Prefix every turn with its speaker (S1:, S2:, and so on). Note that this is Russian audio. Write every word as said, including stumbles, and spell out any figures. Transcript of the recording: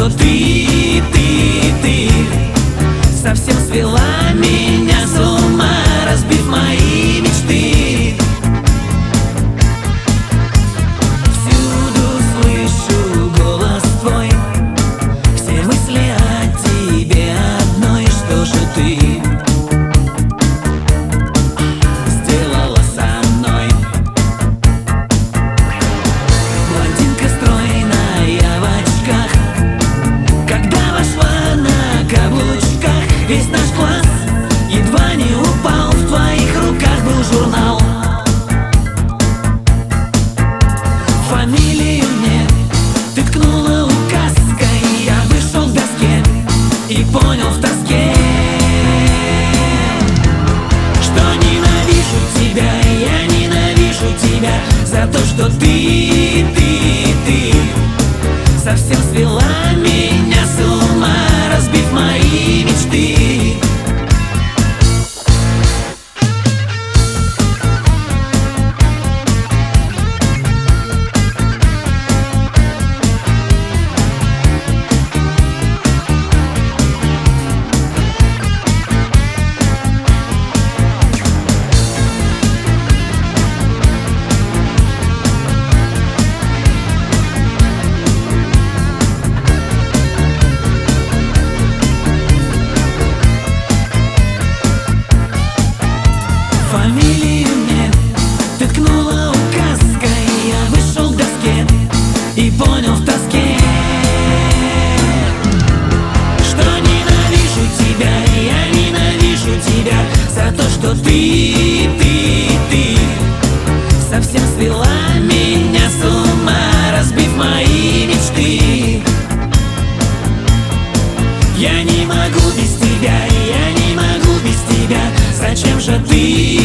S1: что ты, ты, ты совсем свела меня с ума, разбив мои мечты. Всюду слышу голос твой, все мысли о тебе одной. Что же ты сделала со мной? Блондинка стройная в очках, когда вошла на каблучках, весь наш класс едва не упал. В твоих руках был журнал. Фамилию мне ты ткнула указкой, я вышел к доске и понял в тоске, что ненавижу тебя, я ненавижу тебя за то, что ты, ты, ты совсем свела меня с ума, разбив мои мечты. Фамилию мне ты ткнула указкой, я вышел к доске и понял в тоске, что ненавижу тебя, я ненавижу тебя за то, что ты, ты, ты совсем свела меня с ума, разбив мои мечты. Я не могу без тебя, я не могу без тебя, зачем же ты?